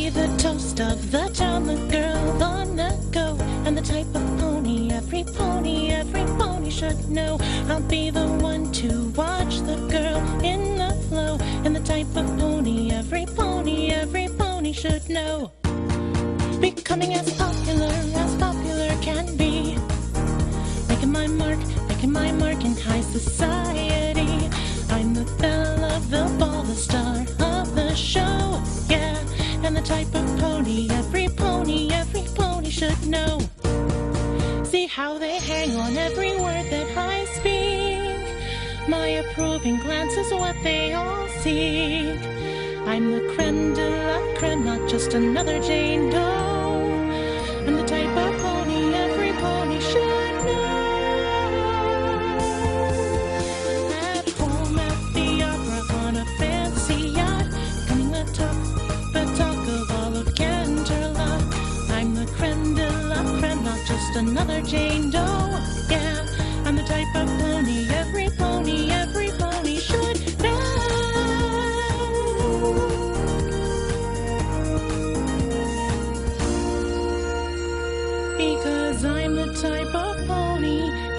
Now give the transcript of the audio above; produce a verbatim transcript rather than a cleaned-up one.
be the toast of the town, the girl on the go, and the type of pony every pony, every pony should know. I'll be the one to watch the girl in the flow, and the type of pony every pony, every pony should know. Becoming as popular as popular can be, making my mark, making my mark in high society. I'm the belle of the ball, the star of the show, yeah. And the type of pony every pony, every pony should know. See how they hang on every word that I speak. My approving glance is what they all seek. I'm the creme de la creme, not just another Jane Doe. I'm the type of pony every pony should know. At home, at the opera, on a fancy yacht, becoming the talk, the talk of all of Canterlot. I'm the creme de la creme, not just another Jane Doe. Yeah, I'm the type of pony every pony, every pony should know. Because I'm the type of pony